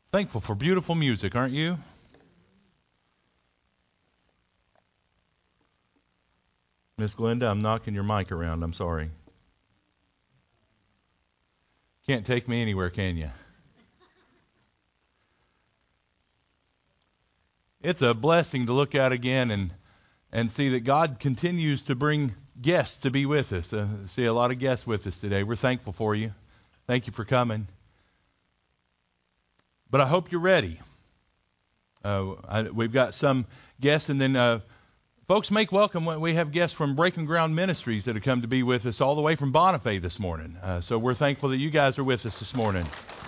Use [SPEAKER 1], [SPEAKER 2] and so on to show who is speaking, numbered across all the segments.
[SPEAKER 1] Thankful for beautiful music, aren't you? Miss Glenda, I'm knocking your mic around. I'm sorry. Can't take me anywhere, can you? It's a blessing to look out again and see that God continues to bring guests to be with us. See a lot of guests with us today. We're thankful for you. Thank you for coming. But I hope you're ready. We've got some guests, and then folks, make welcome. We have guests from Breaking Ground Ministries that have come to be with us all the way from Bonifay this morning. So we're thankful that you guys are with us this morning.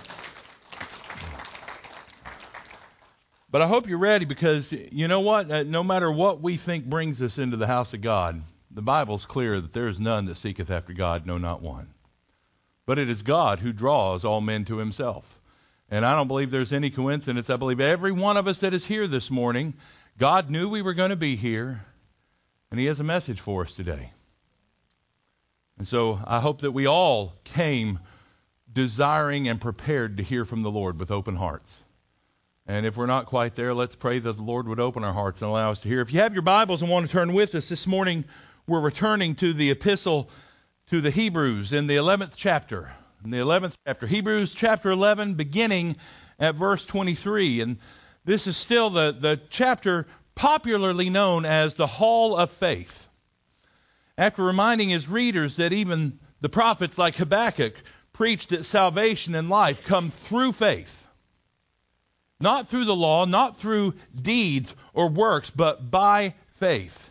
[SPEAKER 1] But I hope you're ready, because you know what? No matter what we think brings us into the house of God, the Bible's clear that there is none that seeketh after God, no, not one. But it is God who draws all men to himself. And I don't believe there's any coincidence. I believe every one of us that is here this morning, God knew we were going to be here, and he has a message for us today. And so I hope that we all came desiring and prepared to hear from the Lord with open hearts. And if we're not quite there, let's pray that the Lord would open our hearts and allow us to hear. If you have your Bibles and want to turn with us this morning, we're returning to the epistle to the Hebrews in the 11th chapter. In the 11th chapter, Hebrews chapter 11, beginning at verse 23. And this is still the chapter popularly known as the Hall of Faith. After reminding his readers that even the prophets like Habakkuk preached that salvation and life come through faith. Not through the law, not through deeds or works, but by faith.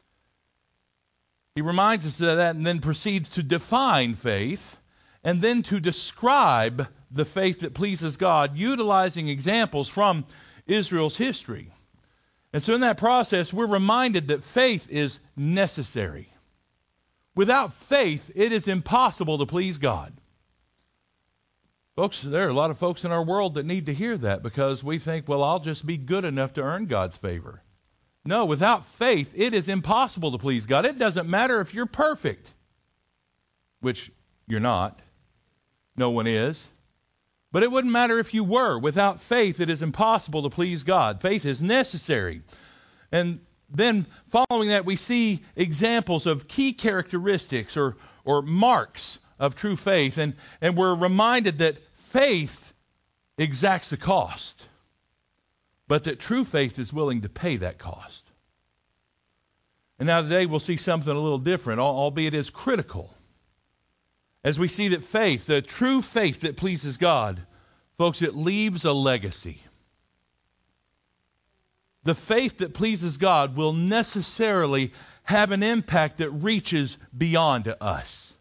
[SPEAKER 1] He reminds us of that and then proceeds to define faith and then to describe the faith that pleases God, utilizing examples from Israel's history. And so in that process, we're reminded that faith is necessary. Without faith, it is impossible to please God. Folks, there are a lot of folks in our world that need to hear that, because we think, well, I'll just be good enough to earn God's favor. No, without faith, it is impossible to please God. It doesn't matter if you're perfect, which you're not. No one is. But it wouldn't matter if you were. Without faith, it is impossible to please God. Faith is necessary. And then following that, we see examples of key characteristics or marks of true faith. And we're reminded that faith exacts a cost, but that true faith is willing to pay that cost. And now today we'll see something a little different, albeit as critical. As we see that faith, the true faith that pleases God, folks, it leaves a legacy. The faith that pleases God will necessarily have an impact that reaches beyond us.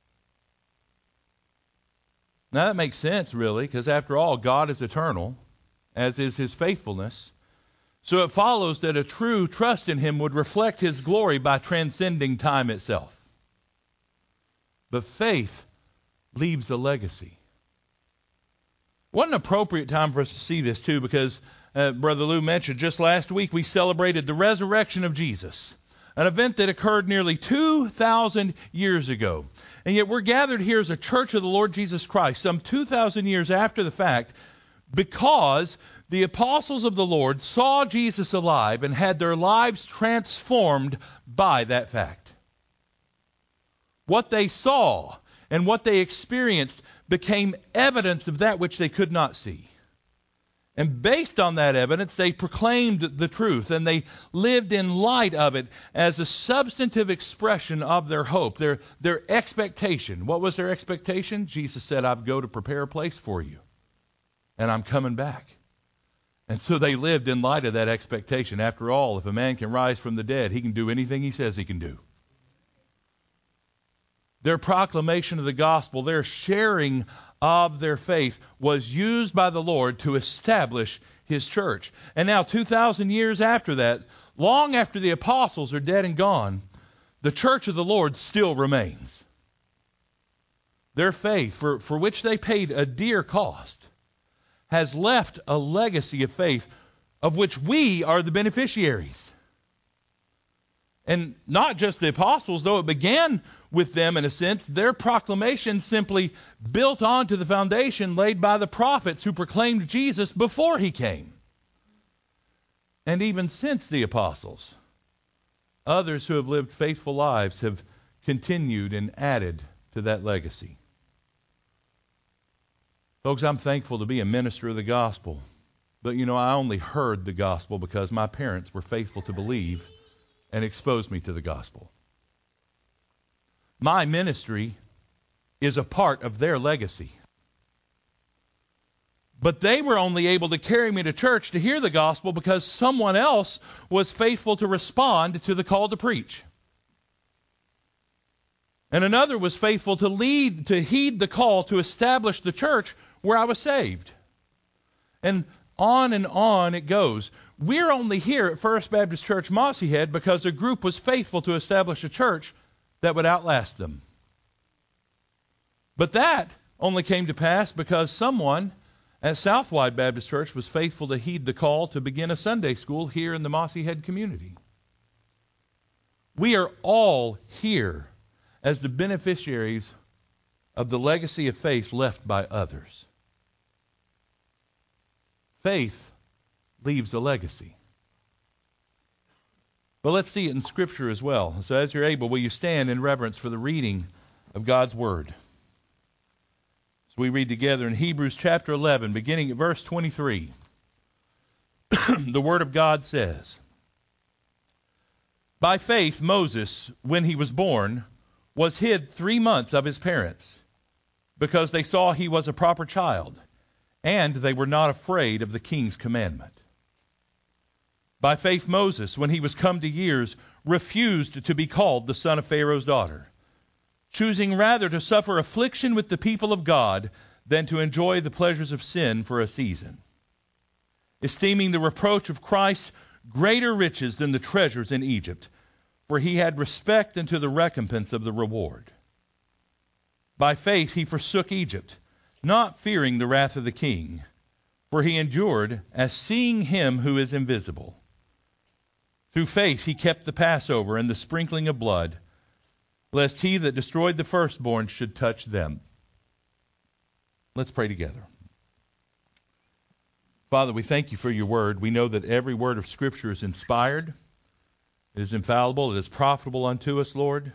[SPEAKER 1] Now that makes sense, really, because after all, God is eternal, as is his faithfulness. So it follows that a true trust in him would reflect his glory by transcending time itself. But faith leaves a legacy. What an appropriate time for us to see this, too, because Brother Lou mentioned just last week we celebrated the resurrection of Jesus, an event that occurred nearly 2,000 years ago. And yet we're gathered here as a church of the Lord Jesus Christ some 2,000 years after the fact, because the apostles of the Lord saw Jesus alive and had their lives transformed by that fact. What they saw and what they experienced became evidence of that which they could not see. And based on that evidence, they proclaimed the truth, and they lived in light of it as a substantive expression of their hope, their expectation. What was their expectation? Jesus said, "I go to prepare a place for you, and I'm coming back." And so they lived in light of that expectation. After all, if a man can rise from the dead, he can do anything he says he can do. Their proclamation of the gospel, their sharing of their faith, was used by the Lord to establish his church. And now 2,000 years after that, long after the apostles are dead and gone, the church of the Lord still remains. Their faith, for which they paid a dear cost, has left a legacy of faith of which we are the beneficiaries. And not just the apostles, though it began with them in a sense, their proclamation simply built onto the foundation laid by the prophets who proclaimed Jesus before he came. And even since the apostles, others who have lived faithful lives have continued and added to that legacy. Folks, I'm thankful to be a minister of the gospel. But I only heard the gospel because my parents were faithful to believe and exposed me to the gospel. My ministry is a part of their legacy. But they were only able to carry me to church to hear the gospel because someone else was faithful to respond to the call to preach. And another was faithful to heed the call to establish the church where I was saved. And on it goes. We're only here at First Baptist Church Mossy Head because a group was faithful to establish a church that would outlast them. But that only came to pass because someone at Southwide Baptist Church was faithful to heed the call to begin a Sunday school here in the Mossy Head community. We are all here as the beneficiaries of the legacy of faith left by others. Faith leaves a legacy. But let's see it in Scripture as well. So as you're able, will you stand in reverence for the reading of God's Word? So we read together in Hebrews chapter 11, beginning at verse 23. The Word of God says, "By faith Moses, when he was born, was hid 3 months of his parents, because they saw he was a proper child, and they were not afraid of the king's commandment. By faith Moses, when he was come to years, refused to be called the son of Pharaoh's daughter, choosing rather to suffer affliction with the people of God than to enjoy the pleasures of sin for a season, esteeming the reproach of Christ greater riches than the treasures in Egypt, for he had respect unto the recompense of the reward. By faith he forsook Egypt, not fearing the wrath of the king, for he endured as seeing him who is invisible. Through faith he kept the Passover and the sprinkling of blood, lest he that destroyed the firstborn should touch them." Let's pray together. Father, we thank you for your word. We know that every word of Scripture is inspired, it is infallible, it is profitable unto us, Lord.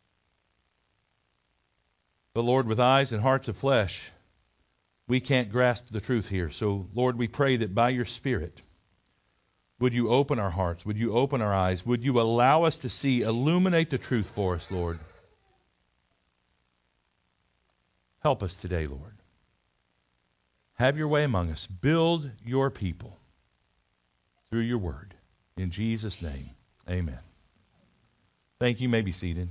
[SPEAKER 1] But Lord, with eyes and hearts of flesh, we can't grasp the truth here. So, Lord, we pray that by your Spirit, would you open our hearts? Would you open our eyes? Would you allow us to see, illuminate the truth for us, Lord? Help us today, Lord. Have your way among us. Build your people through your word. In Jesus' name, amen. Thank you. You may be seated.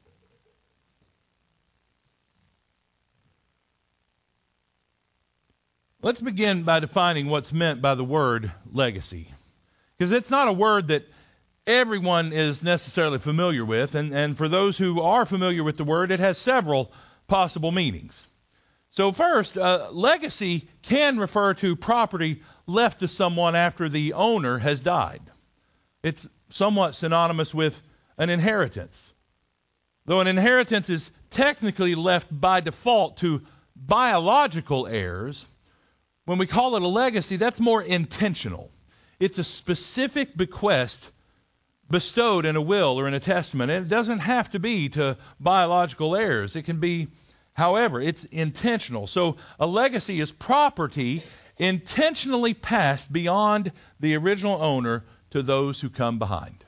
[SPEAKER 1] Let's begin by defining what's meant by the word legacy. Because it's not a word that everyone is necessarily familiar with. And for those who are familiar with the word, it has several possible meanings. So first, legacy can refer to property left to someone after the owner has died. It's somewhat synonymous with an inheritance. Though an inheritance is technically left by default to biological heirs, when we call it a legacy, that's more intentional. It's a specific bequest bestowed in a will or in a testament. And it doesn't have to be to biological heirs. It can be, however, it's intentional. So a legacy is property intentionally passed beyond the original owner to those who come behind.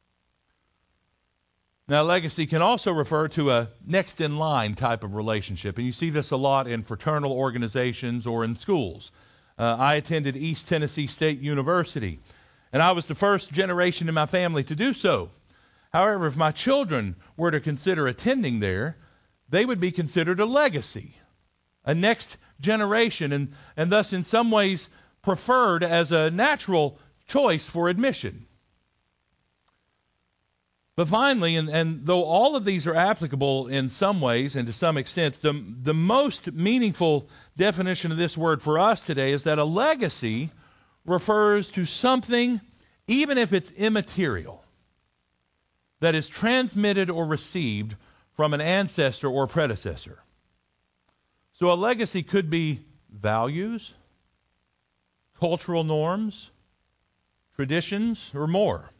[SPEAKER 1] Now, legacy can also refer to a next-in-line type of relationship, and you see this a lot in fraternal organizations or in schools. I attended East Tennessee State University, and I was the first generation in my family to do so. However, if my children were to consider attending there, they would be considered a legacy, a next generation, and thus in some ways preferred as a natural choice for admission. But finally, and though all of these are applicable in some ways and to some extent, the most meaningful definition of this word for us today is that a legacy refers to something, even if it's immaterial, that is transmitted or received from an ancestor or predecessor. So a legacy could be values, cultural norms, traditions, or more.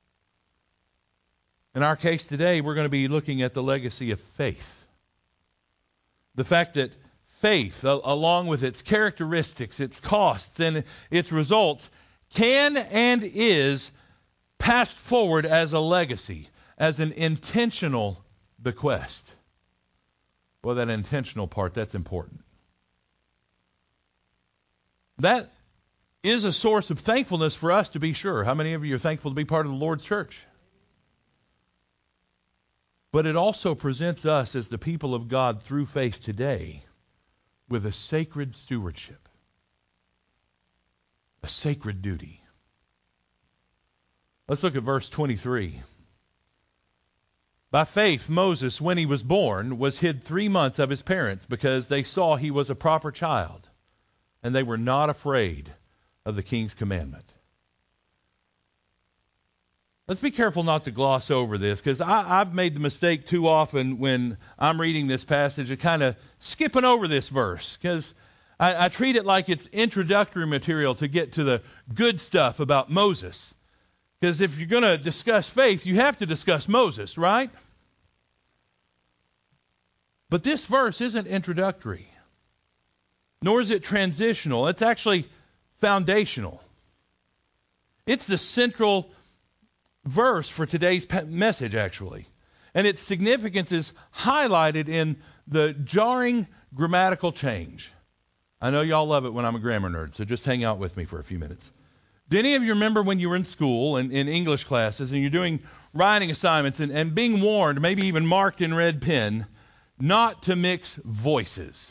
[SPEAKER 1] In our case today, we're going to be looking at the legacy of faith. The fact that faith, along with its characteristics, its costs, and its results, can and is passed forward as a legacy, as an intentional bequest. Well, that intentional part, that's important. That is a source of thankfulness for us, to be sure. How many of you are thankful to be part of the Lord's church? But it also presents us as the people of God through faith today with a sacred stewardship, a sacred duty. Let's look at verse 23. By faith, Moses, when he was born, was hid 3 months of his parents because they saw he was a proper child, and they were not afraid of the king's commandment. Let's be careful not to gloss over this, because I've made the mistake too often when I'm reading this passage of kind of skipping over this verse, because I treat it like it's introductory material to get to the good stuff about Moses. Because if you're going to discuss faith, you have to discuss Moses, right? But this verse isn't introductory, nor is it transitional. It's actually foundational. It's the central verse for today's message, actually. And its significance is highlighted in the jarring grammatical change. I know y'all love it when I'm a grammar nerd, so just hang out with me for a few minutes. Do any of you remember when you were in school and in English classes and you're doing writing assignments and being warned, maybe even marked in red pen, not to mix voices?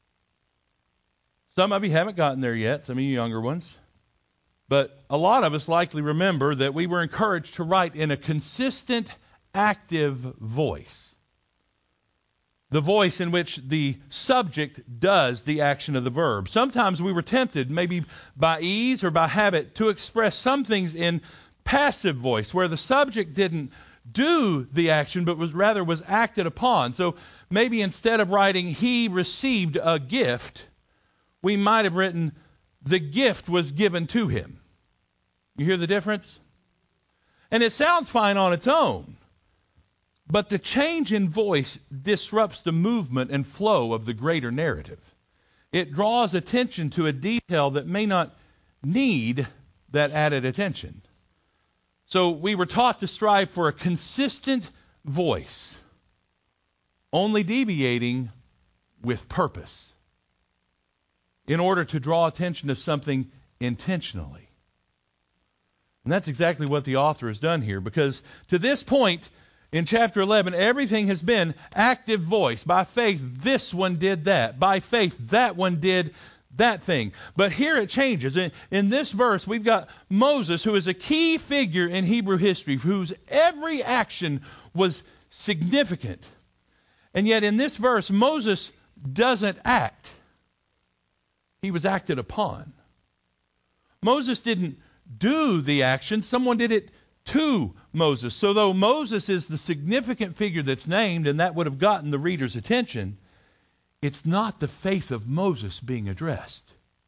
[SPEAKER 1] Some of you haven't gotten there yet, some of you younger ones. But a lot of us likely remember that we were encouraged to write in a consistent, active voice. The voice in which the subject does the action of the verb. Sometimes we were tempted, maybe by ease or by habit, to express some things in passive voice, where the subject didn't do the action, but was acted upon. So maybe instead of writing, he received a gift, we might have written, the gift was given to him. You hear the difference? And it sounds fine on its own. But the change in voice disrupts the movement and flow of the greater narrative. It draws attention to a detail that may not need that added attention. So we were taught to strive for a consistent voice, only deviating with purpose, in order to draw attention to something intentionally. And that's exactly what the author has done here, because to this point in chapter 11, everything has been active voice. By faith, this one did that. By faith, that one did that thing. But here it changes. In this verse, we've got Moses, who is a key figure in Hebrew history, whose every action was significant. And yet in this verse, Moses doesn't act. He was acted upon. Moses didn't do the action. Someone did it to Moses. So though Moses is the significant figure that's named, and that would have gotten the reader's attention, it's not the faith of Moses being addressed.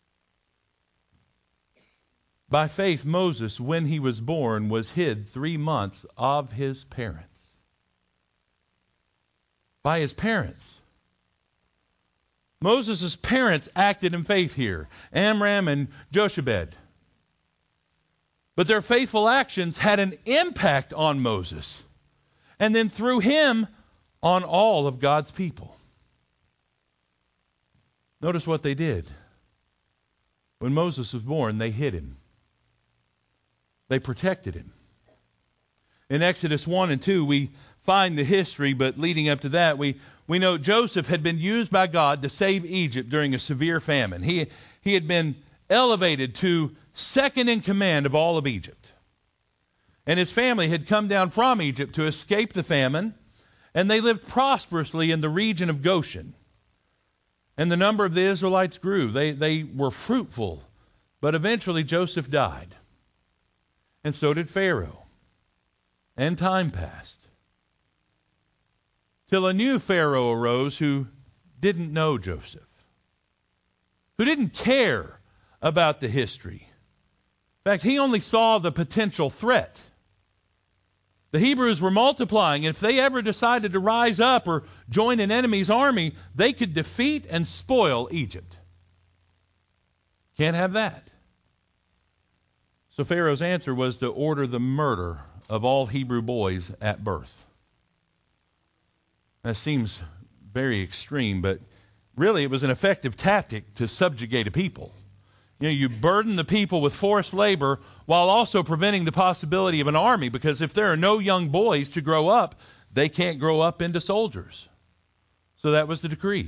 [SPEAKER 1] By faith, Moses, when he was born, was hid 3 months of his parents. By his parents. Moses' parents acted in faith here, Amram and Jochebed. But their faithful actions had an impact on Moses, and then through him on all of God's people. Notice what they did. When Moses was born, they hid him. They protected him. In Exodus 1 and 2, we find the history, but leading up to that, we know Joseph had been used by God to save Egypt during a severe famine. He had been elevated to second in command of all of Egypt. And his family had come down from Egypt to escape the famine, and they lived prosperously in the region of Goshen. And the number of the Israelites grew. They were fruitful. But eventually Joseph died. And so did Pharaoh. And time passed, till a new Pharaoh arose who didn't know Joseph, who didn't care about the history. In fact, he only saw the potential threat. The Hebrews were multiplying, and if they ever decided to rise up or join an enemy's army, they could defeat and spoil Egypt. Can't have that. So Pharaoh's answer was to order the murder of all Hebrew boys at birth. That seems very extreme, but really it was an effective tactic to subjugate a people. You burden the people with forced labor while also preventing the possibility of an army, because if there are no young boys to grow up, they can't grow up into soldiers. So that was the decree.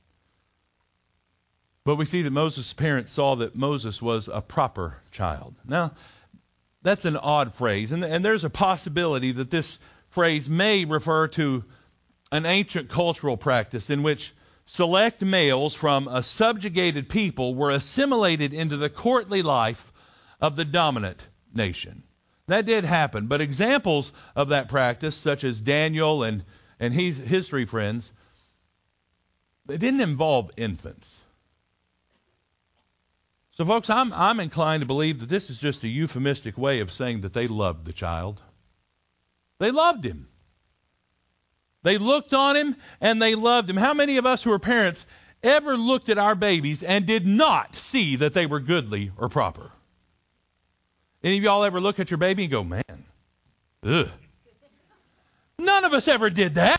[SPEAKER 1] But we see that Moses' parents saw that Moses was a proper child. Now, that's an odd phrase, and there's a possibility that this phrase may refer to an ancient cultural practice in which select males from a subjugated people were assimilated into the courtly life of the dominant nation. That did happen, but examples of that practice, such as Daniel and his three friends, they didn't involve infants. So, folks, I'm inclined to believe that this is just a euphemistic way of saying that they loved the child. They loved him. They looked on him and they loved him. How many of us who are parents ever looked at our babies and did not see that they were goodly or proper? Any of y'all ever look at your baby and go, man, ugh. None of us ever did that.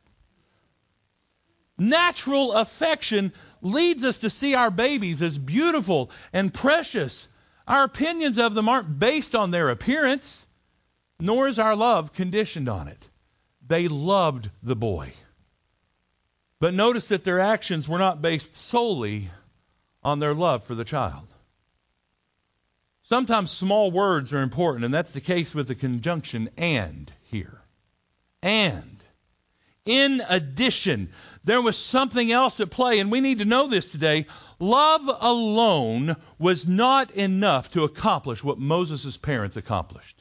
[SPEAKER 1] Natural affection leads us to see our babies as beautiful and precious. Our opinions of them aren't based on their appearance, nor is our love conditioned on it. They loved the boy. But notice that their actions were not based solely on their love for the child. Sometimes small words are important, and that's the case with the conjunction and here. And. In addition, there was something else at play, and we need to know this today. Love alone was not enough to accomplish what Moses' parents accomplished.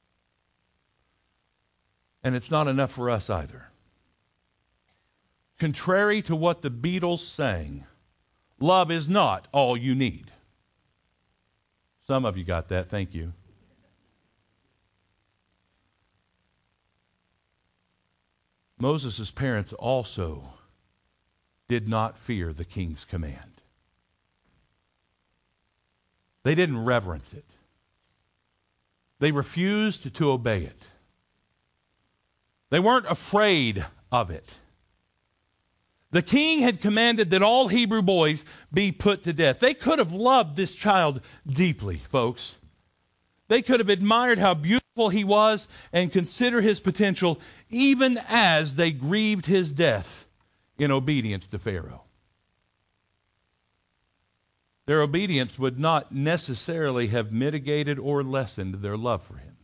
[SPEAKER 1] And it's not enough for us either. Contrary to what the Beatles sang, love is not all you need. Some of you got that. Thank you. Moses' parents also did not fear the king's command. They didn't reverence it. They refused to obey it. They weren't afraid of it. The king had commanded that all Hebrew boys be put to death. They could have loved this child deeply, folks. They could have admired how beautiful he was and consider his potential even as they grieved his death in obedience to Pharaoh. Their obedience would not necessarily have mitigated or lessened their love for him.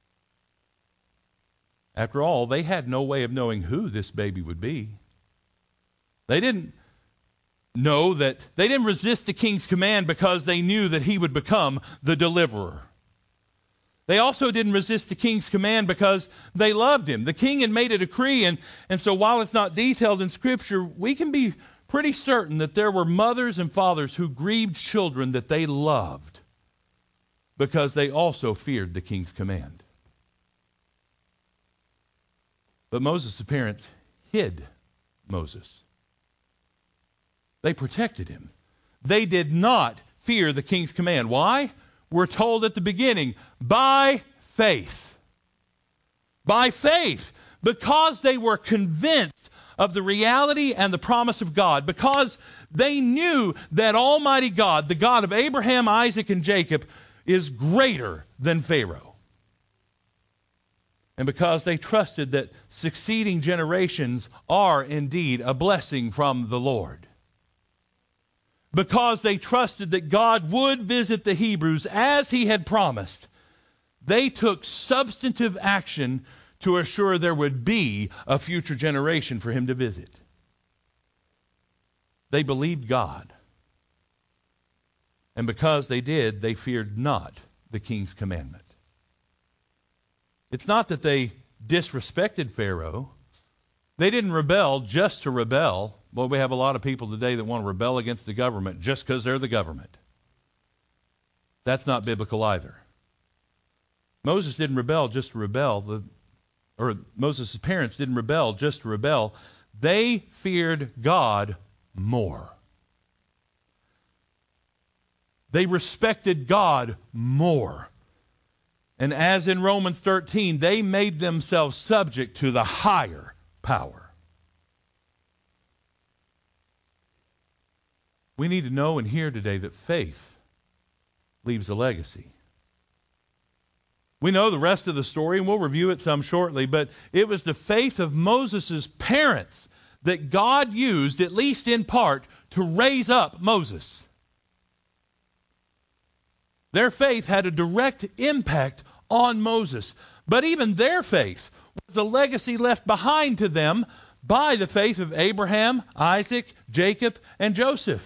[SPEAKER 1] After all, they had no way of knowing who this baby would be. They didn't know that they didn't resist the king's command because they knew that he would become the deliverer. They also didn't resist the king's command because they loved him. The king had made a decree, and so while it's not detailed in Scripture, we can be pretty certain that there were mothers and fathers who grieved children that they loved because they also feared the king's command. But Moses' parents hid Moses. They protected him. They did not fear the king's command. Why? We're told at the beginning, by faith. By faith. Because they were convinced of the reality and the promise of God. Because they knew that Almighty God, the God of Abraham, Isaac, and Jacob, is greater than Pharaoh. And because they trusted that succeeding generations are indeed a blessing from the Lord. Because they trusted that God would visit the Hebrews as he had promised, they took substantive action to assure there would be a future generation for him to visit. They believed God. And because they did, they feared not the king's commandment. It's not that they disrespected Pharaoh. They didn't rebel just to rebel. Well, we have a lot of people today that want to rebel against the government just because they're the government. That's not biblical either. Moses didn't rebel just to rebel, or Moses' parents didn't rebel just to rebel. They feared God more. They respected God more. And as in Romans 13, they made themselves subject to the higher power. We need to know and hear today that faith leaves a legacy. We know the rest of the story, and we'll review it some shortly, but it was the faith of Moses' parents that God used, at least in part, to raise up Moses. Their faith had a direct impact on Moses. But even their faith was a legacy left behind to them by the faith of Abraham, Isaac, Jacob, and Joseph.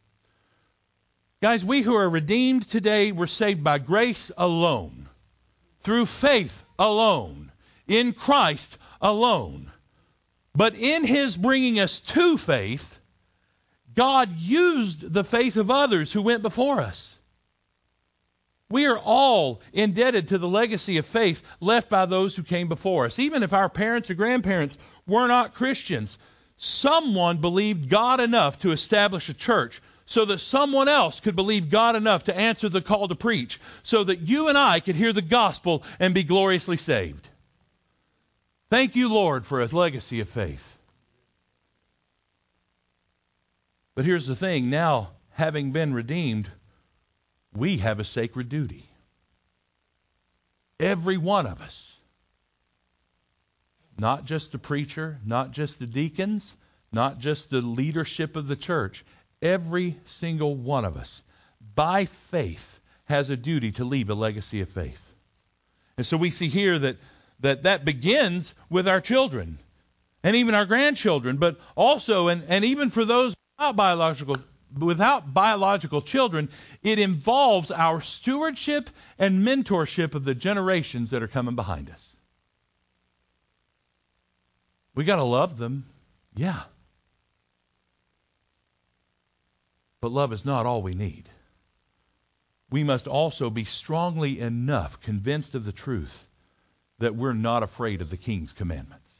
[SPEAKER 1] Guys, we who are redeemed today were saved by grace alone, through faith alone, in Christ alone. But in His bringing us to faith, God used the faith of others who went before us. We are all indebted to the legacy of faith left by those who came before us. Even if our parents or grandparents were not Christians, someone believed God enough to establish a church so that someone else could believe God enough to answer the call to preach, so that you and I could hear the gospel and be gloriously saved. Thank you, Lord, for a legacy of faith. But here's the thing. Now, having been redeemed, we have a sacred duty. Every one of us. Not just the preacher, not just the deacons, not just the leadership of the church. Every single one of us, by faith, has a duty to leave a legacy of faith. And so we see here that begins with our children and even our grandchildren, but also, and even for those without biological children, it involves our stewardship and mentorship of the generations that are coming behind us. We got to love them, yeah. But love is not all we need. We must also be strongly enough convinced of the truth that we're not afraid of the King's commandments.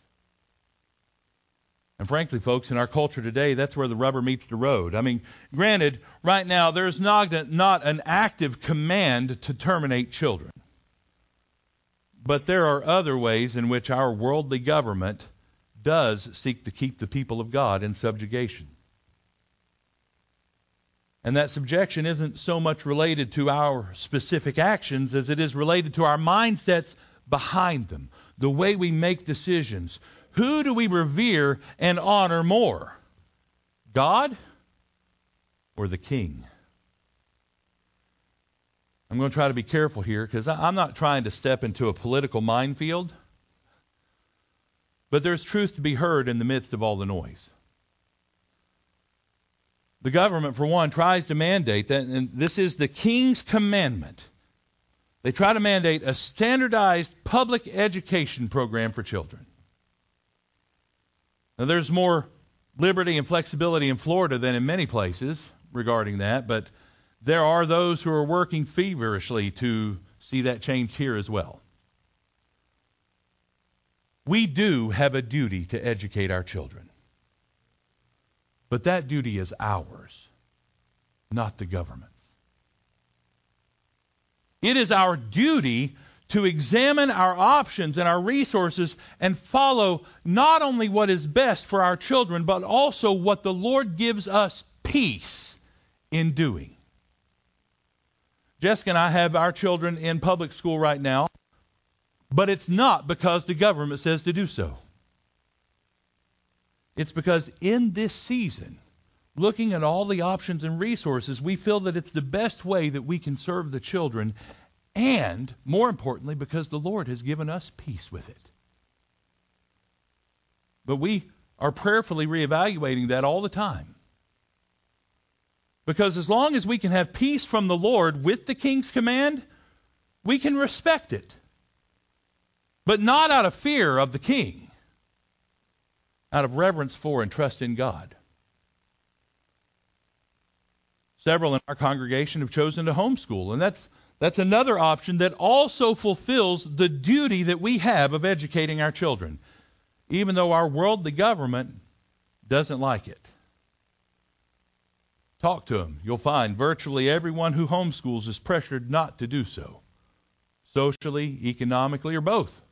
[SPEAKER 1] And frankly, folks, in our culture today, that's where the rubber meets the road. I mean, granted, right now, there's not an active command to terminate children. But there are other ways in which our worldly government does seek to keep the people of God in subjugation. And that subjection isn't so much related to our specific actions as it is related to our mindsets behind them, the way we make decisions. Who do we revere and honor more? God or the King? I'm going to try to be careful here because I'm not trying to step into a political minefield. But there's truth to be heard in the midst of all the noise. The government, for one, tries to mandate that, and this is the King's commandment. They try to mandate a standardized public education program for children. Now, there's more liberty and flexibility in Florida than in many places regarding that, but there are those who are working feverishly to see that change here as well. We do have a duty to educate our children. But that duty is ours, not the government's. It is our duty to examine our options and our resources and follow not only what is best for our children, but also what the Lord gives us peace in doing. Jessica and I have our children in public school right now, but it's not because the government says to do so. It's because in this season, looking at all the options and resources, we feel that it's the best way that we can serve the children, and more importantly, because the Lord has given us peace with it. But we are prayerfully reevaluating that all the time. Because as long as we can have peace from the Lord with the King's command, we can respect it. but not out of fear of the king, out of reverence for and trust in God. Several in our congregation have chosen to homeschool, and that's another option that also fulfills the duty that we have of educating our children, even though our worldly government doesn't like it. Talk to them. You'll find virtually everyone who homeschools is pressured not to do so, socially, economically, or both.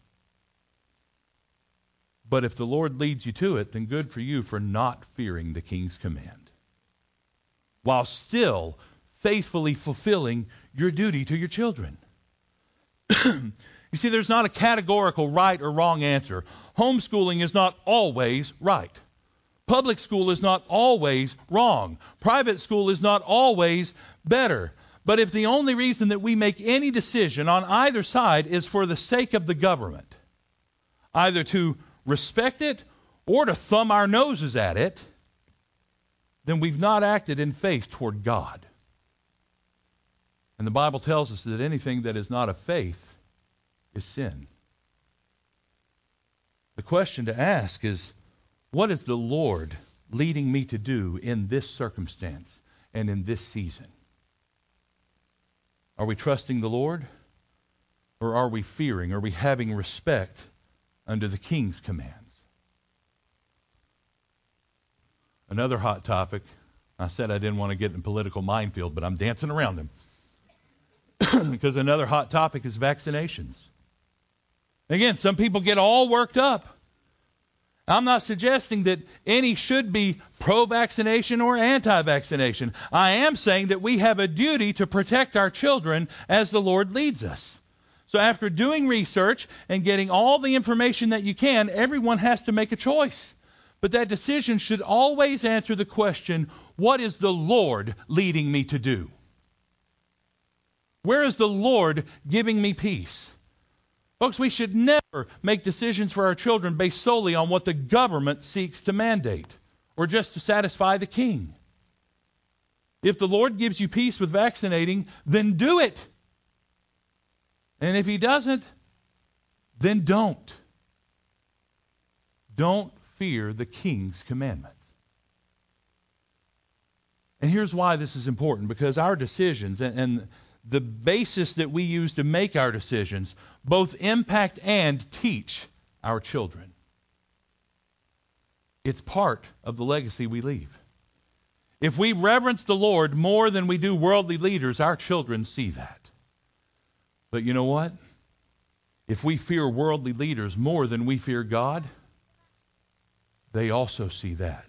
[SPEAKER 1] But if the Lord leads you to it, then good for you for not fearing the king's command, while still faithfully fulfilling your duty to your children. You see, there's not a categorical right or wrong answer. Homeschooling is not always right. Public school is not always wrong. Private school is not always better. But if the only reason that we make any decision on either side is for the sake of the government, either to respect it or to thumb our noses at it, then we've not acted in faith toward God. And the Bible tells us that anything that is not of faith is sin. The question to ask is, what is the Lord leading me to do in this circumstance and in this season? Are we trusting the Lord, or are we fearing? Are we having respect under the king's commands? Another hot topic. I said I didn't want to get in political minefield, but I'm dancing around them. Because another hot topic is vaccinations. Again, some people get all worked up. I'm not suggesting that any should be pro-vaccination or anti-vaccination. I am saying that we have a duty to protect our children as the Lord leads us. So after doing research and getting all the information that you can, everyone has to make a choice. But that decision should always answer the question, what is the Lord leading me to do? Where is the Lord giving me peace? Folks, we should never make decisions for our children based solely on what the government seeks to mandate or just to satisfy the king. If the Lord gives you peace with vaccinating, then do it. And if he doesn't, then don't. Don't fear the king's commandments. And here's why this is important, because our decisions and the basis that we use to make our decisions both impact and teach our children. It's part of the legacy we leave. If we reverence the Lord more than we do worldly leaders, our children see that. But you know what? If we fear worldly leaders more than we fear God, they also see that.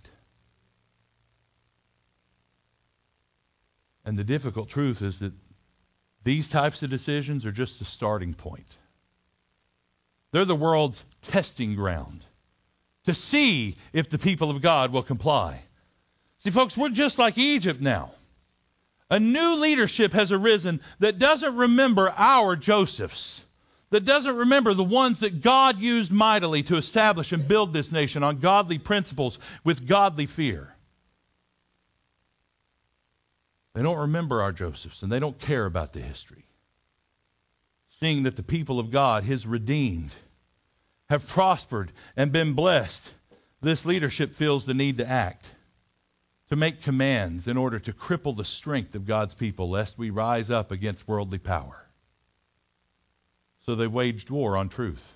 [SPEAKER 1] And the difficult truth is that these types of decisions are just a starting point. They're the world's testing ground to see if the people of God will comply. See, folks, we're just like Egypt now. A new leadership has arisen that doesn't remember our Josephs, that doesn't remember the ones that God used mightily to establish and build this nation on godly principles with godly fear. They don't remember our Josephs, and they don't care about the history. Seeing that the people of God, his redeemed, have prospered and been blessed, this leadership feels the need to act, to make commands in order to cripple the strength of God's people, lest we rise up against worldly power. So they waged war on truth.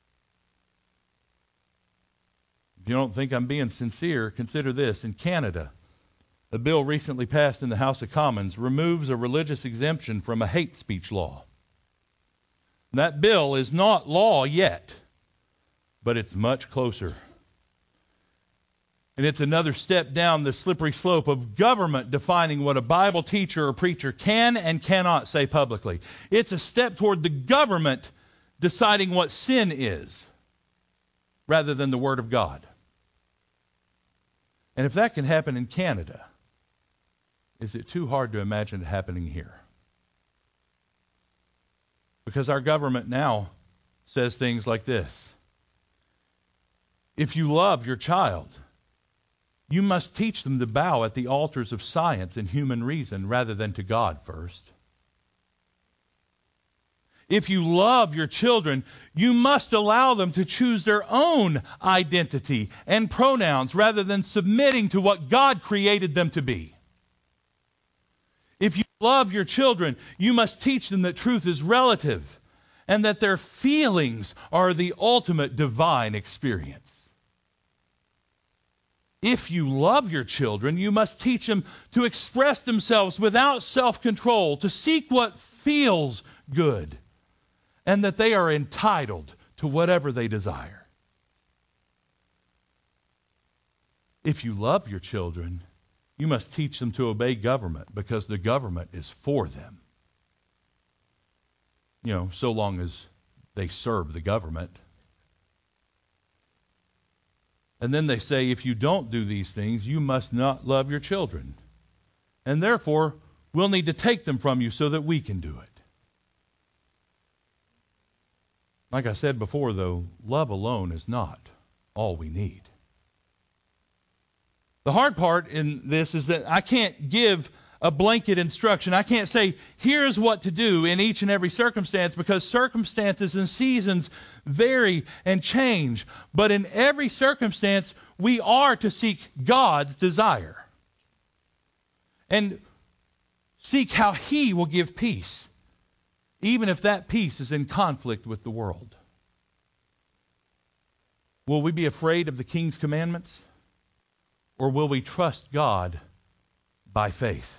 [SPEAKER 1] If you don't think I'm being sincere, consider this. In Canada, a bill recently passed in the House of Commons removes a religious exemption from a hate speech law. That bill is not law yet, but it's much closer. And it's another step down the slippery slope of government defining what a Bible teacher or preacher can and cannot say publicly. It's a step toward the government deciding what sin is, rather than the Word of God. And if that can happen in Canada, is it too hard to imagine it happening here? Because our government now says things like this. If you love your child, you must teach them to bow at the altars of science and human reason rather than to God first. If you love your children, you must allow them to choose their own identity and pronouns rather than submitting to what God created them to be. If you love your children, you must teach them that truth is relative and that their feelings are the ultimate divine experience. If you love your children, you must teach them to express themselves without self-control, to seek what feels good, and that they are entitled to whatever they desire. If you love your children, you must teach them to obey government because the government is for them. So long as they serve the government. And then they say, if you don't do these things, you must not love your children. And therefore, we'll need to take them from you so that we can do it. Like I said before, though, love alone is not all we need. The hard part in this is that I can't give a blanket instruction. I can't say, here's what to do in each and every circumstance, because circumstances and seasons vary and change. But in every circumstance, we are to seek God's desire and seek how He will give peace, even if that peace is in conflict with the world. Will we be afraid of the King's commandments, or will we trust God by faith?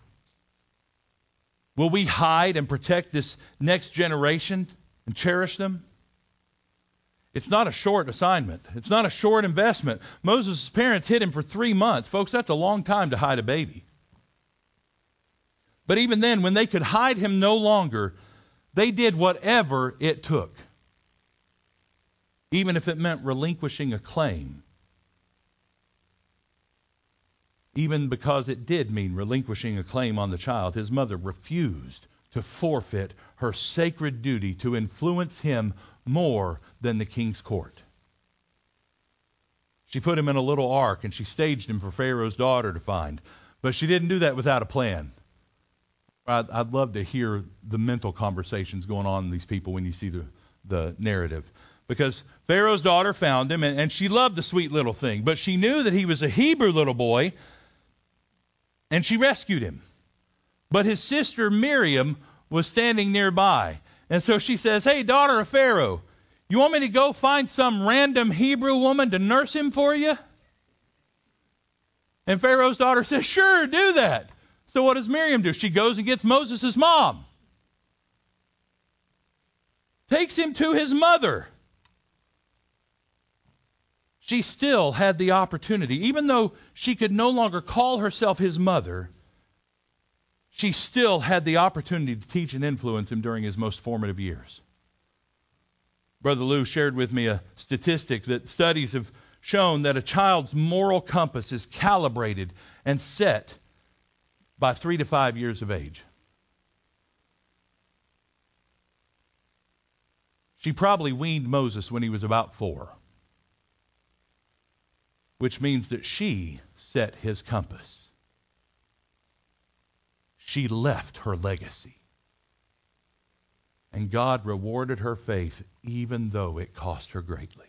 [SPEAKER 1] Will we hide and protect this next generation and cherish them? It's not a short assignment. It's not a short investment. Moses' parents hid him for 3 months. Folks, that's a long time to hide a baby. But even then, when they could hide him no longer, they did whatever it took, even if it meant relinquishing a claim. Even because it did mean relinquishing a claim on the child, his mother refused to forfeit her sacred duty to influence him more than the king's court. She put him in a little ark and she staged him for Pharaoh's daughter to find. But she didn't do that without a plan. I'd love to hear the mental conversations going on in these people when you see the narrative. Because Pharaoh's daughter found him, and she loved the sweet little thing. But she knew that he was a Hebrew little boy, and she rescued him. But his sister Miriam was standing nearby. And so she says, hey, daughter of Pharaoh, you want me to go find some random Hebrew woman to nurse him for you? And Pharaoh's daughter says, sure, do that. So what does Miriam do? She goes and gets Moses' mom. Takes him to his mother. She still had the opportunity, even though she could no longer call herself his mother, she still had the opportunity to teach and influence him during his most formative years. Brother Lou shared with me a statistic that studies have shown that a child's moral compass is calibrated and set by 3 to 5 years of age. She probably weaned Moses when he was about 4. Which means that she set his compass. She left her legacy. And God rewarded her faith even though it cost her greatly.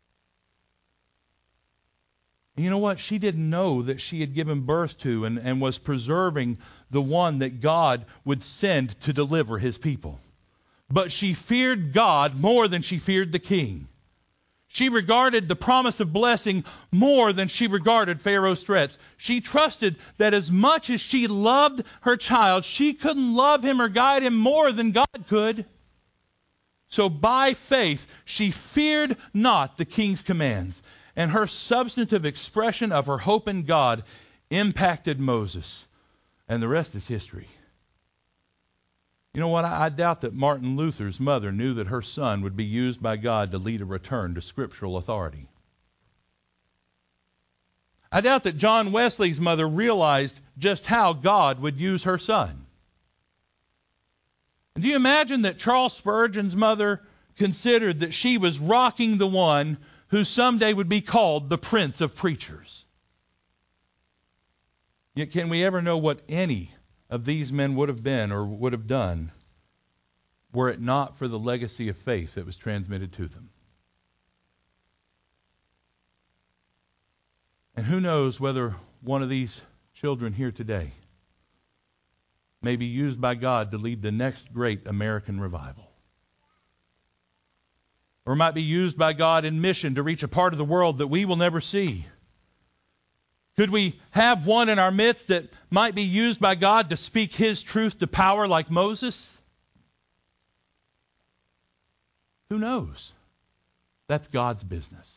[SPEAKER 1] And you know what? She didn't know that she had given birth to and was preserving the one that God would send to deliver his people. But she feared God more than she feared the king. She regarded the promise of blessing more than she regarded Pharaoh's threats. She trusted that as much as she loved her child, she couldn't love him or guide him more than God could. So by faith, she feared not the king's commands. And her substantive expression of her hope in God impacted Moses. And the rest is history. You know what? I doubt that Martin Luther's mother knew that her son would be used by God to lead a return to scriptural authority. I doubt that John Wesley's mother realized just how God would use her son. And do you imagine that Charles Spurgeon's mother considered that she was rocking the one who someday would be called the Prince of Preachers? Yet can we ever know what any of these men would have been or would have done were it not for the legacy of faith that was transmitted to them. And who knows whether one of these children here today may be used by God to lead the next great American revival. Or might be used by God in mission to reach a part of the world that we will never see. Could we have one in our midst that might be used by God to speak His truth to power like Moses? Who knows? That's God's business.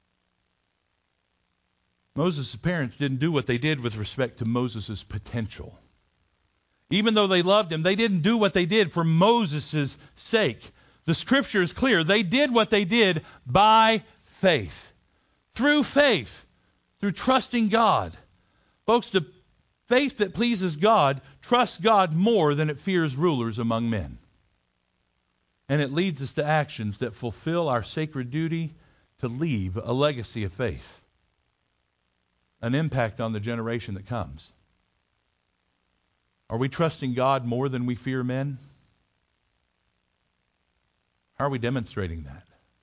[SPEAKER 1] Moses' parents didn't do what they did with respect to Moses' potential. Even though they loved him, they didn't do what they did for Moses' sake. The Scripture is clear. They did what they did by faith. Through faith. Through trusting God. Folks, the faith that pleases God trusts God more than it fears rulers among men. And it leads us to actions that fulfill our sacred duty to leave a legacy of faith. An impact on the generation that comes. Are we trusting God more than we fear men? How are we demonstrating that?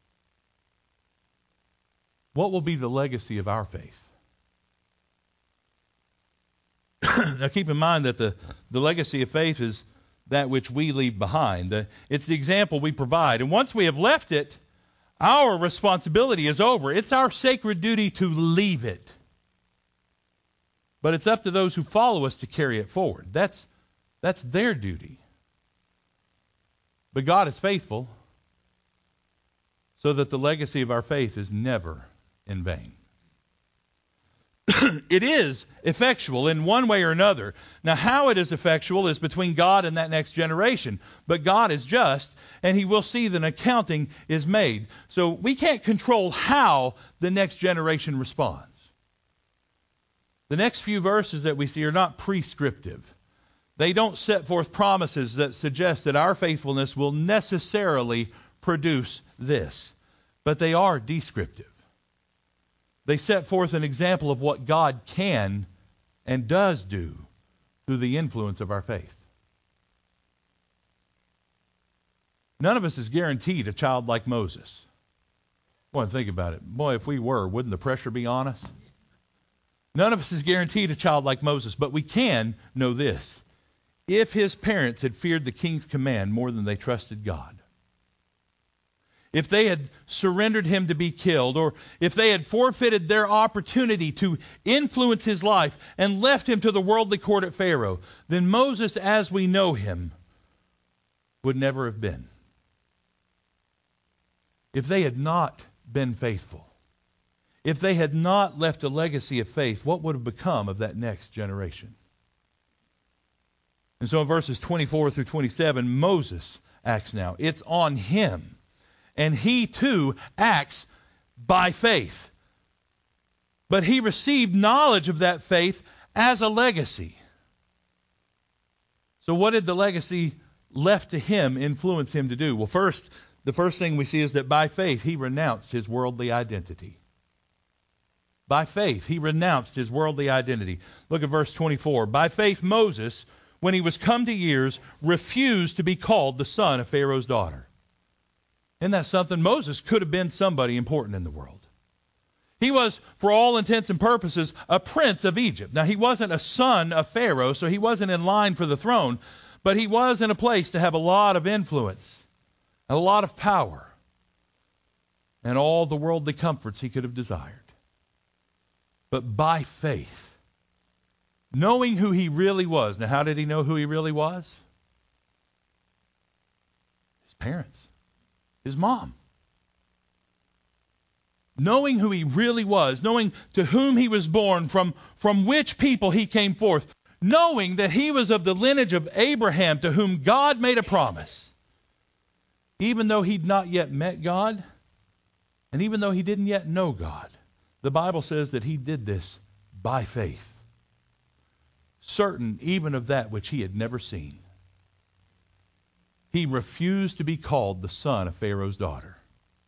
[SPEAKER 1] What will be the legacy of our faith? Now keep in mind that the legacy of faith is that which we leave behind. It's the example we provide. And once we have left it, our responsibility is over. It's our sacred duty to leave it. But it's up to those who follow us to carry it forward. That's their duty. But God is faithful so that the legacy of our faith is never in vain. It is effectual in one way or another. Now, how it is effectual is between God and that next generation. But God is just, and He will see that an accounting is made. So we can't control how the next generation responds. The next few verses that we see are not prescriptive. They don't set forth promises that suggest that our faithfulness will necessarily produce this. But they are descriptive. They set forth an example of what God can and does do through the influence of our faith. None of us is guaranteed a child like Moses. Boy, think about it. Boy, if we were, wouldn't the pressure be on us? None of us is guaranteed a child like Moses, but we can know this. If his parents had feared the king's command more than they trusted God, if they had surrendered him to be killed, or if they had forfeited their opportunity to influence his life and left him to the worldly court at Pharaoh, then Moses, as we know him, would never have been. If they had not been faithful, if they had not left a legacy of faith, what would have become of that next generation? And so in verses 24 through 27, Moses acts now. It's on him. And he too acts by faith. But he received knowledge of that faith as a legacy. So what did the legacy left to him influence him to do? Well, the first thing we see is that by faith he renounced his worldly identity. By faith, he renounced his worldly identity. Look at verse 24. By faith, Moses, when he was come to years, refused to be called the son of Pharaoh's daughter. Isn't that something? Moses could have been somebody important in the world. He was, for all intents and purposes, a prince of Egypt. Now, he wasn't a son of Pharaoh, so he wasn't in line for the throne, but he was in a place to have a lot of influence, a lot of power, and all the worldly comforts he could have desired. But by faith, knowing who he really was. Now, how did he know who he really was? His parents. His mom. Knowing who he really was. Knowing to whom he was born, from which people he came forth. Knowing that he was of the lineage of Abraham, to whom God made a promise. Even though he'd not yet met God, and even though he didn't yet know God, the Bible says that he did this by faith, certain even of that which he had never seen. He refused to be called the son of Pharaoh's daughter.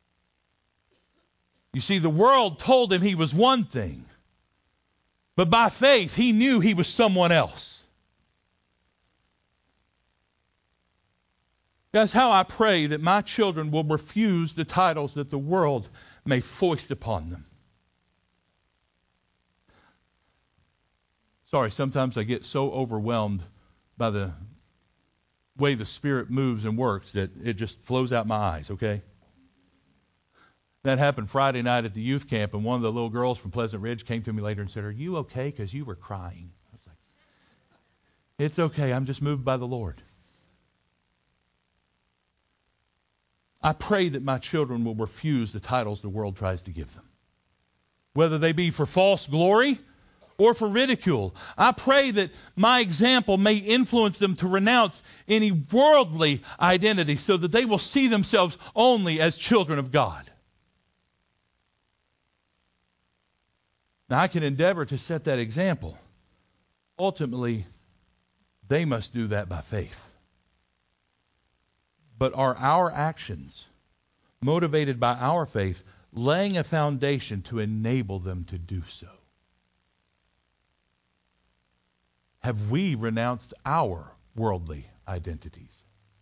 [SPEAKER 1] You see, the world told him he was one thing, but by faith he knew he was someone else. That's how I pray that my children will refuse the titles that the world may foist upon them. Sorry, sometimes I get so overwhelmed by the way the Spirit moves and works that it just flows out my eyes, okay? That happened Friday night at the youth camp, and one of the little girls from Pleasant Ridge came to me later and said, "Are you okay? Because you were crying." I was like, "It's okay. I'm just moved by the Lord." I pray that my children will refuse the titles the world tries to give them, whether they be for false glory or for ridicule. I pray that my example may influence them to renounce any worldly identity so that they will see themselves only as children of God. Now, I can endeavor to set that example. Ultimately, they must do that by faith. But are our actions motivated by our faith, laying a foundation to enable them to do so? Have we renounced our worldly identities?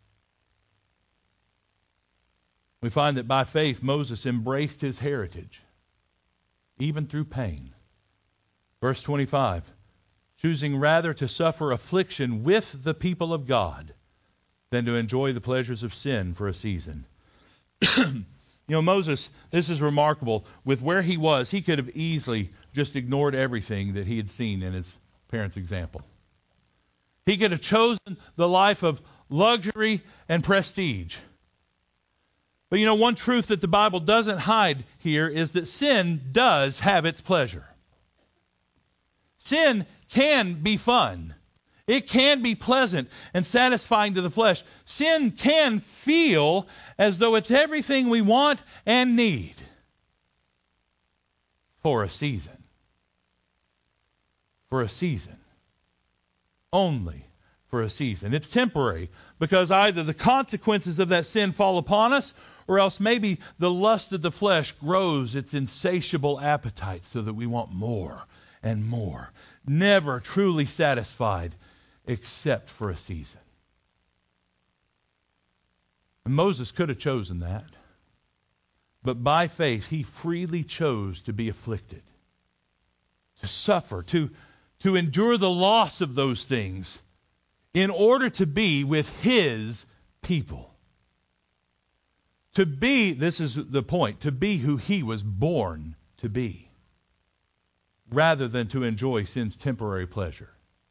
[SPEAKER 1] We find that by faith Moses embraced his heritage, even through pain. Verse 25, choosing rather to suffer affliction with the people of God than to enjoy the pleasures of sin for a season. Moses, this is remarkable. With where he was, he could have easily just ignored everything that he had seen in his parents' example. He could have chosen the life of luxury and prestige. But one truth that the Bible doesn't hide here is that sin does have its pleasure. Sin can be fun. It can be pleasant and satisfying to the flesh. Sin can feel as though it's everything we want and need for a season. For a season. Only for a season. It's temporary because either the consequences of that sin fall upon us, or else maybe the lust of the flesh grows its insatiable appetite so that we want more and more. Never truly satisfied except for a season. And Moses could have chosen that. But by faith, he freely chose to be afflicted, to suffer, to endure the loss of those things in order to be with his people. To be, this is the point, to be who he was born to be, rather than to enjoy sin's temporary pleasure.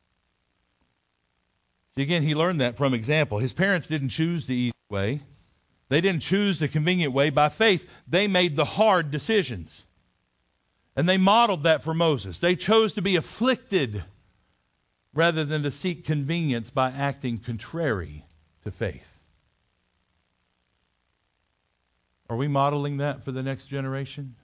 [SPEAKER 1] See, again, he learned that from example. His parents didn't choose the easy way. They didn't choose the convenient way. By faith, they made the hard decisions. And they modeled that for Moses. They chose to be afflicted rather than to seek convenience by acting contrary to faith. Are we modeling that for the next generation?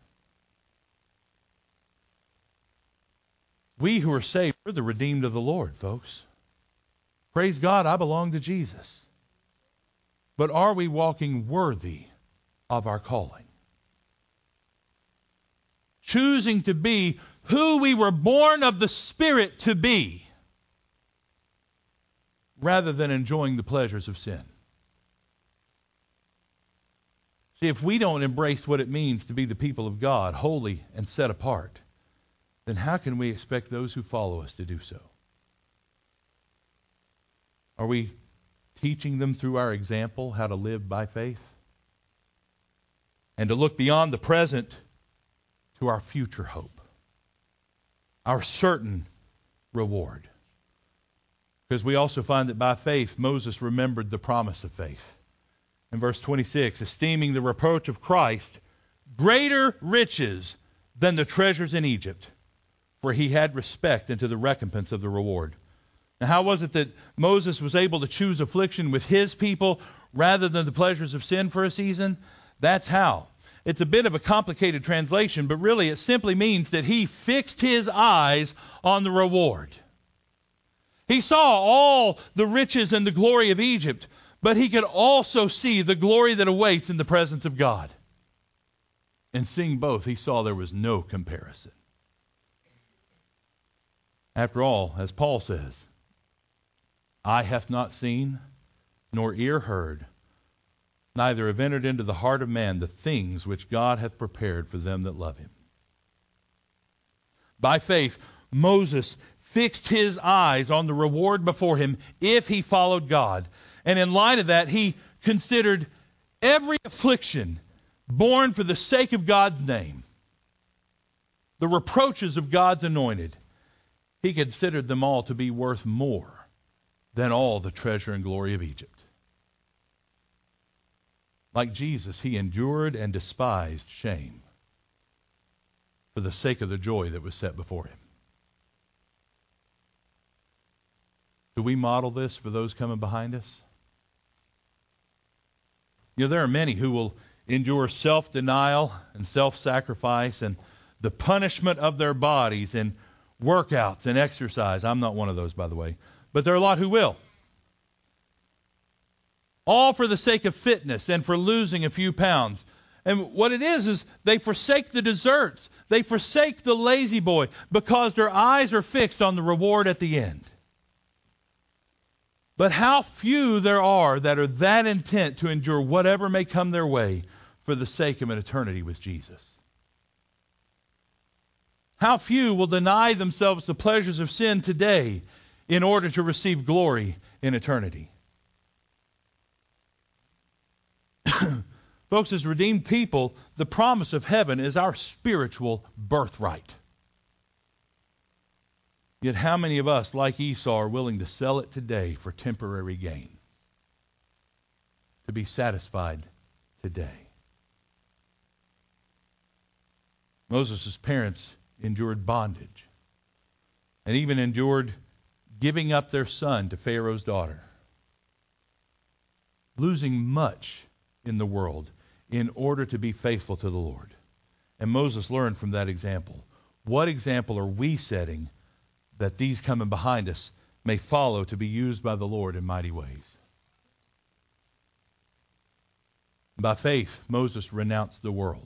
[SPEAKER 1] We who are saved, we're the redeemed of the Lord, folks. Praise God, I belong to Jesus. But are we walking worthy of our calling? Choosing to be who we were born of the Spirit to be, rather than enjoying the pleasures of sin. See, if we don't embrace what it means to be the people of God, holy and set apart, then how can we expect those who follow us to do so? Are we teaching them through our example how to live by faith? And to look beyond the present to our future hope, our certain reward. Because we also find that by faith, Moses remembered the promise of faith. In verse 26, esteeming the reproach of Christ greater riches than the treasures in Egypt, for he had respect unto the recompense of the reward. Now, how was it that Moses was able to choose affliction with his people rather than the pleasures of sin for a season? That's how. It's a bit of a complicated translation, but really it simply means that he fixed his eyes on the reward. He saw all the riches and the glory of Egypt, but he could also see the glory that awaits in the presence of God. And seeing both, he saw there was no comparison. After all, as Paul says, eye hath not seen, nor ear heard, neither have entered into the heart of man the things which God hath prepared for them that love him. By faith, Moses fixed his eyes on the reward before him if he followed God. And in light of that, he considered every affliction borne for the sake of God's name, the reproaches of God's anointed. He considered them all to be worth more than all the treasure and glory of Egypt. Like Jesus, he endured and despised shame for the sake of the joy that was set before him. Do we model this for those coming behind us? You know, there are many who will endure self-denial and self-sacrifice and the punishment of their bodies in workouts and exercise. I'm not one of those, by the way. But there are a lot who will. All for the sake of fitness and for losing a few pounds. And what it is they forsake the desserts. They forsake the lazy boy because their eyes are fixed on the reward at the end. But how few there are that are that intent to endure whatever may come their way for the sake of an eternity with Jesus. How few will deny themselves the pleasures of sin today in order to receive glory in eternity. Folks, as redeemed people, the promise of heaven is our spiritual birthright. Yet how many of us, like Esau, are willing to sell it today for temporary gain? To be satisfied today. Moses' parents endured bondage and even endured giving up their son to Pharaoh's daughter. Losing much in the world in order to be faithful to the Lord. And Moses learned from that example. What example are we setting that these coming behind us may follow to be used by the Lord in mighty ways? By faith, Moses renounced the world.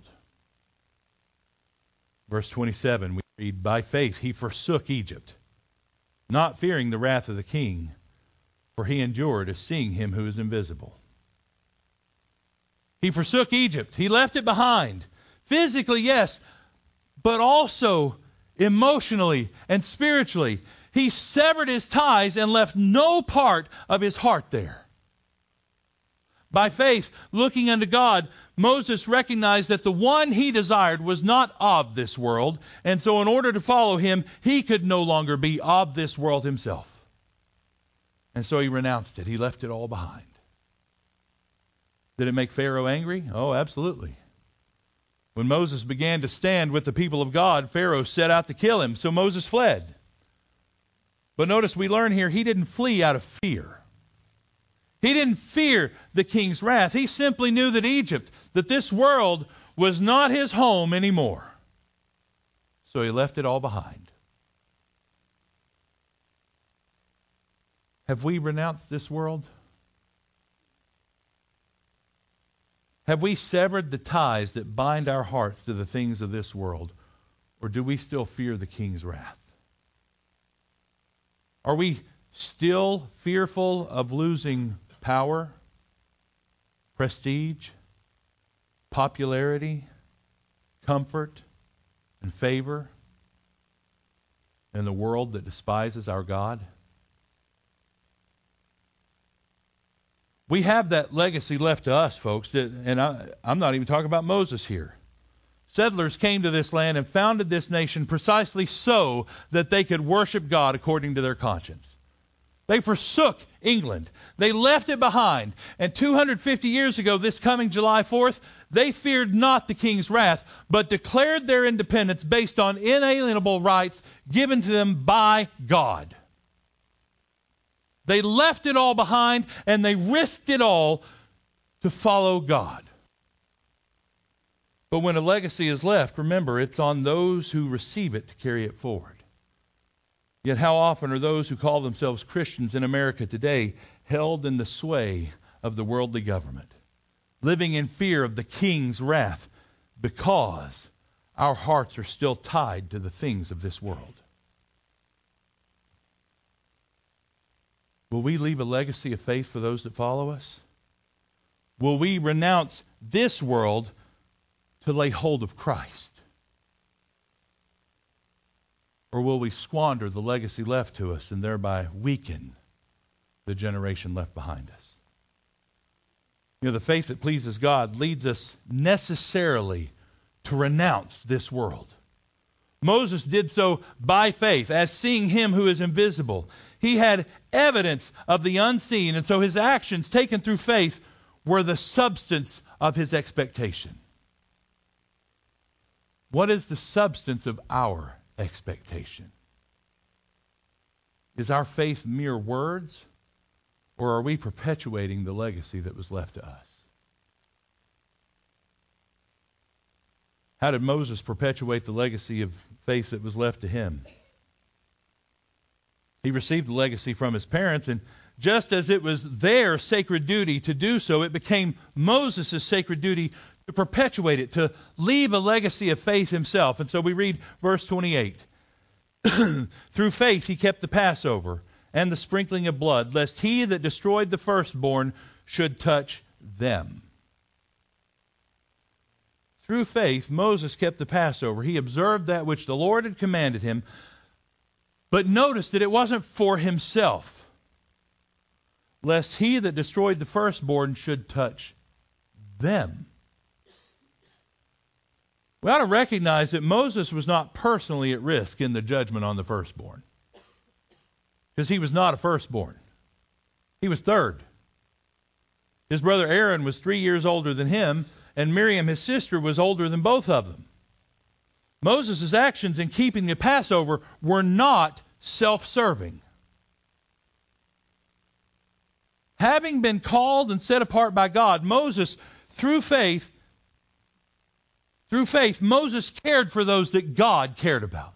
[SPEAKER 1] Verse 27, we read, by faith he forsook Egypt, not fearing the wrath of the king, for he endured as seeing him who is invisible. He forsook Egypt. He left it behind. Physically, yes, but also emotionally and spiritually. He severed his ties and left no part of his heart there. By faith, looking unto God, Moses recognized that the one he desired was not of this world, and so in order to follow him, he could no longer be of this world himself. And so he renounced it. He left it all behind. Did it make Pharaoh angry? Oh, absolutely. When Moses began to stand with the people of God, Pharaoh set out to kill him, so Moses fled. But notice we learn here he didn't flee out of fear. He didn't fear the king's wrath. He simply knew that Egypt, that this world was not his home anymore. So he left it all behind. Have we renounced this world? Have we severed the ties that bind our hearts to the things of this world? Or do we still fear the king's wrath? Are we still fearful of losing power, prestige, popularity, comfort, and favor in the world that despises our God? We have that legacy left to us, folks, and I'm not even talking about Moses here. Settlers came to this land and founded this nation precisely so that they could worship God according to their conscience. They forsook England. They left it behind. And 250 years ago, this coming July 4th, they feared not the king's wrath, but declared their independence based on inalienable rights given to them by God. They left it all behind, and they risked it all to follow God. But when a legacy is left, remember, it's on those who receive it to carry it forward. Yet how often are those who call themselves Christians in America today held in the sway of the worldly government, living in fear of the king's wrath because our hearts are still tied to the things of this world? Will we leave a legacy of faith for those that follow us? Will we renounce this world to lay hold of Christ? Or will we squander the legacy left to us and thereby weaken the generation left behind us? You know, the faith that pleases God leads us necessarily to renounce this world. Moses did so by faith, as seeing him who is invisible. He had evidence of the unseen, and so his actions taken through faith were the substance of his expectation. What is the substance of our expectation? Is our faith mere words, or are we perpetuating the legacy that was left to us? How did Moses perpetuate the legacy of faith that was left to him? He received the legacy from his parents, and just as it was their sacred duty to do so, it became Moses' sacred duty to perpetuate it, to leave a legacy of faith himself. And so we read verse 28. Through faith he kept the Passover and the sprinkling of blood, lest he that destroyed the firstborn should touch them. Through faith, Moses kept the Passover. He observed that which the Lord had commanded him, but noticed that it wasn't for himself, lest he that destroyed the firstborn should touch them. We ought to recognize that Moses was not personally at risk in the judgment on the firstborn, because he was not a firstborn. He was third. His brother Aaron was 3 years older than him, and Miriam, his sister, was older than both of them. Moses' actions in keeping the Passover were not self-serving. Having been called and set apart by God, Moses, through faith, Moses cared for those that God cared about.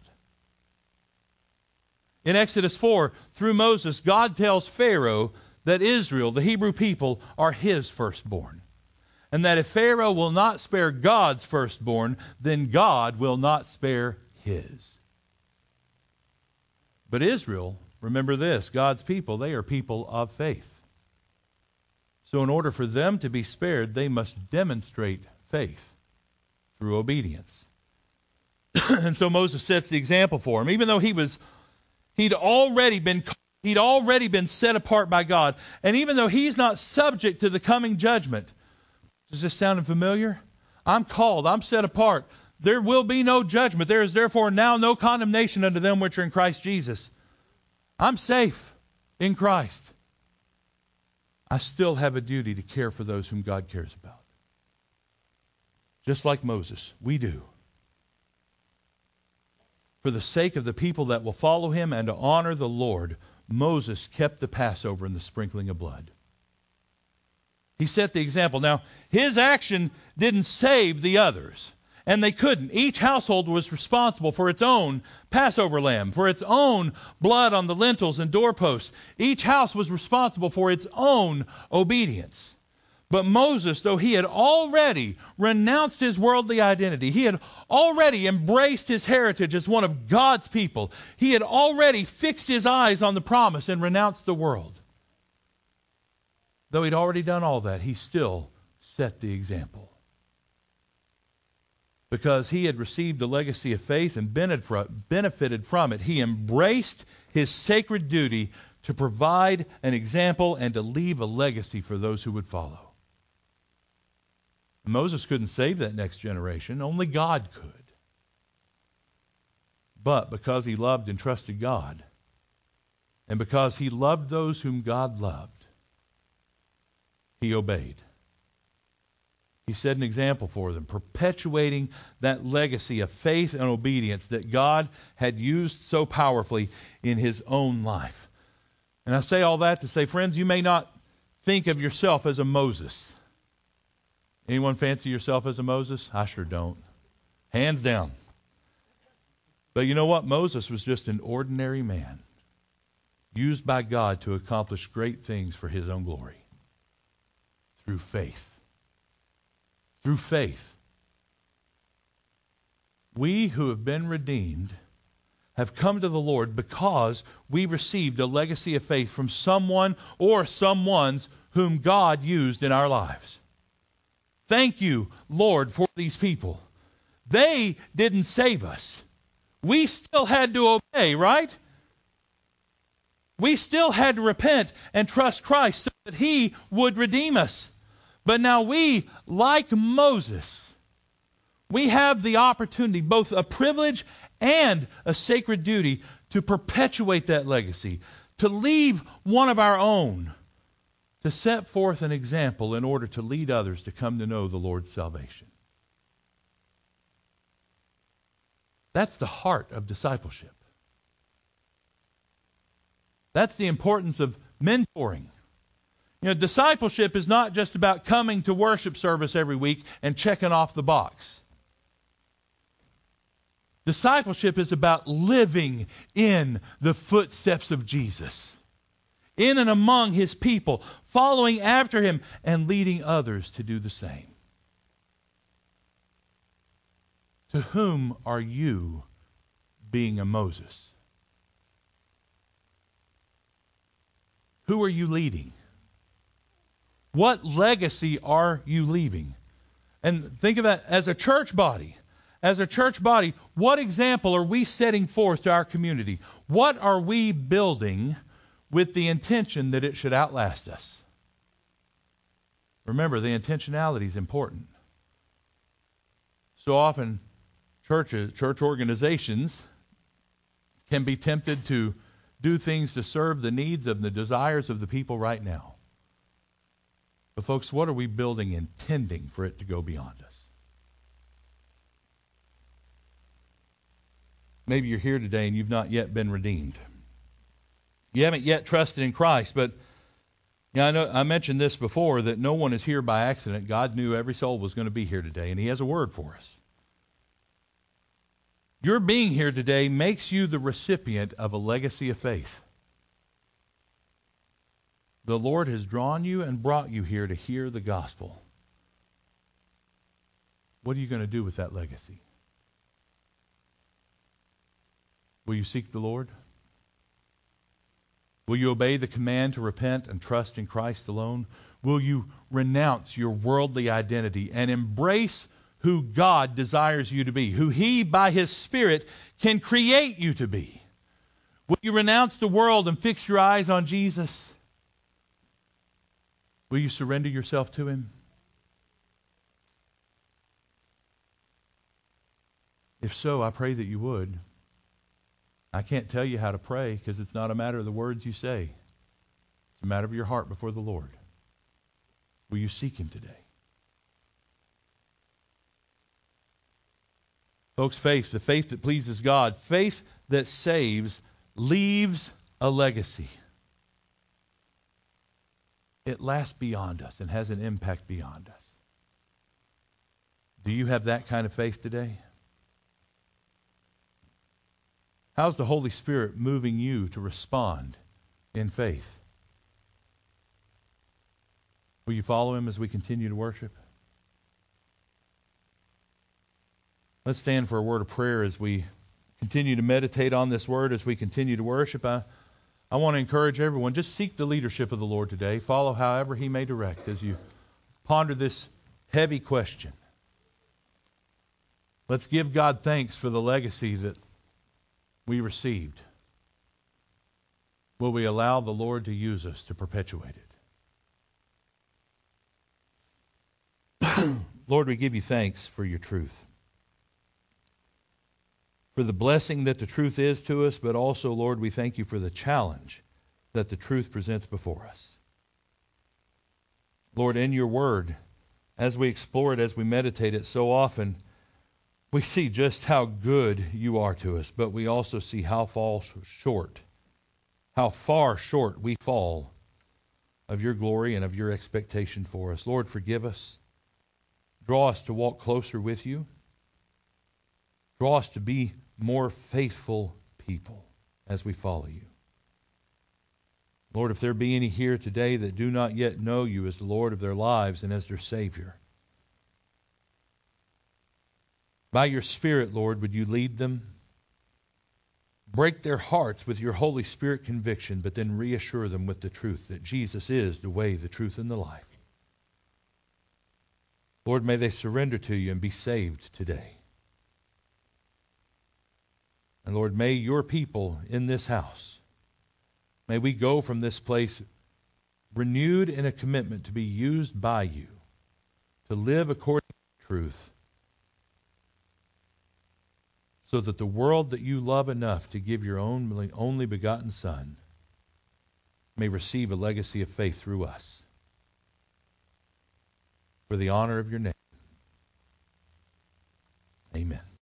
[SPEAKER 1] In Exodus 4, through Moses, God tells Pharaoh that Israel, the Hebrew people, are his firstborn. And that if Pharaoh will not spare God's firstborn, then God will not spare his. But Israel, remember this, God's people, they are people of faith. So in order for them to be spared, they must demonstrate faith through obedience. And so Moses sets the example for him. Even though he'd already been set apart by God, and even though he's not subject to the coming judgment. Does this sound familiar? I'm called. I'm set apart. There will be no judgment. There is therefore now no condemnation unto them which are in Christ Jesus. I'm safe in Christ. I still have a duty to care for those whom God cares about. Just like Moses, we do. For the sake of the people that will follow him and to honor the Lord, Moses kept the Passover and the sprinkling of blood. He set the example. Now, his action didn't save the others, and they couldn't. Each household was responsible for its own Passover lamb, for its own blood on the lintels and doorposts. Each house was responsible for its own obedience. But Moses, though he had already renounced his worldly identity, he had already embraced his heritage as one of God's people, he had already fixed his eyes on the promise and renounced the world. Though he'd already done all that, he still set the example. Because he had received a legacy of faith and benefited from it, he embraced his sacred duty to provide an example and to leave a legacy for those who would follow. Moses couldn't save that next generation. Only God could. But because he loved and trusted God, and because he loved those whom God loved, he obeyed. He set an example for them, perpetuating that legacy of faith and obedience that God had used so powerfully in his own life. And I say all that to say, friends, you may not think of yourself as a Moses. Anyone fancy yourself as a Moses? I sure don't. Hands down. But you know what? Moses was just an ordinary man, used by God to accomplish great things for his own glory. Through faith. Through faith. We who have been redeemed have come to the Lord because we received a legacy of faith from someone or someones whom God used in our lives. Thank you, Lord, for these people. They didn't save us. We still had to obey, right? We still had to repent and trust Christ so that He would redeem us. But now we, like Moses, we have the opportunity, both a privilege and a sacred duty, to perpetuate that legacy, to leave one of our own, to set forth an example in order to lead others to come to know the Lord's salvation. That's the heart of discipleship. That's the importance of mentoring. Discipleship is not just about coming to worship service every week and checking off the box. Discipleship is about living in the footsteps of Jesus, in and among His people, following after Him and leading others to do the same. To whom are you being a Moses? Who are you leading? What legacy are you leaving? And think of that as a church body. As a church body, what example are we setting forth to our community? What are we building with the intention that it should outlast us? Remember, the intentionality is important. So often, church organizations can be tempted to do things to serve the needs of the desires of the people right now. But folks, what are we building intending for it to go beyond us? Maybe you're here today and you've not yet been redeemed. You haven't yet trusted in Christ, but I know I mentioned this before, that no one is here by accident. God knew every soul was going to be here today, and He has a word for us. Your being here today makes you the recipient of a legacy of faith. The Lord has drawn you and brought you here to hear the gospel. What are you going to do with that legacy? Will you seek the Lord? Will you obey the command to repent and trust in Christ alone? Will you renounce your worldly identity and embrace who God desires you to be, who He, by His Spirit, can create you to be? Will you renounce the world and fix your eyes on Jesus? Will you surrender yourself to Him? If so, I pray that you would. I can't tell you how to pray because it's not a matter of the words you say. It's a matter of your heart before the Lord. Will you seek Him today? Folks, faith, the faith that pleases God, faith that saves, leaves a legacy. It lasts beyond us and has an impact beyond us. Do you have that kind of faith today? How's the Holy Spirit moving you to respond in faith? Will you follow Him as we continue to worship? Let's stand for a word of prayer as we continue to meditate on this word, as we continue to worship. I want to encourage everyone, just seek the leadership of the Lord today. Follow however He may direct as you ponder this heavy question. Let's give God thanks for the legacy that we received. Will we allow the Lord to use us to perpetuate it? Lord, we give You thanks for Your truth, for the blessing that the truth is to us, but also, Lord, we thank You for the challenge that the truth presents before us. Lord, in Your word, as we explore it, as we meditate it, so often we see just how good You are to us, but we also see how far short we fall of Your glory and of Your expectation for us. Lord, forgive us. Draw us to walk closer with You. Draw us to be more faithful people as we follow You. Lord, if there be any here today that do not yet know You as the Lord of their lives and as their Savior, by Your Spirit, Lord, would You lead them? Break their hearts with Your Holy Spirit conviction, but then reassure them with the truth that Jesus is the way, the truth, and the life. Lord, may they surrender to you and be saved today. And Lord, may your people in this house, may we go from this place renewed in a commitment to be used by you, to live according to truth, so that the world that you love enough to give your only begotten Son may receive a legacy of faith through us. For the honor of your name.